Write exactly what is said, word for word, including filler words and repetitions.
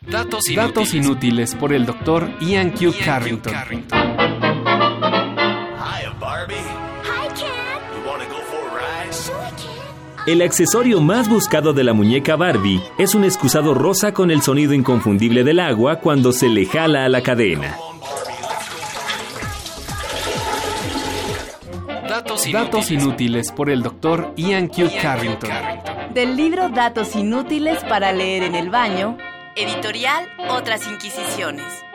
Datos inútiles, Datos inútiles por el doctor Ian Q. Ian Carrington. Q. Carrington. Hi, Barbie. Hi, Ken. You wanna go for a ride? Sure, Ken. El accesorio más buscado de la muñeca Barbie es un excusado rosa con el sonido inconfundible del agua cuando se le jala a la cadena. Datos inútiles, Datos inútiles por el doctor Ian Q. Carrington. Del libro Datos inútiles para leer en el baño, editorial Otras Inquisiciones.